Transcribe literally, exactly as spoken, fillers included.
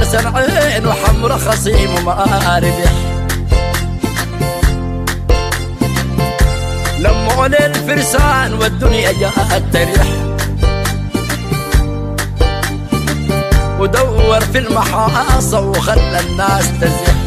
حسن عين وحمرة خصيم وما ربح. لموا للفرسان والدنيا جاءت تريح، ودور في المحاصة وخلى الناس تزح.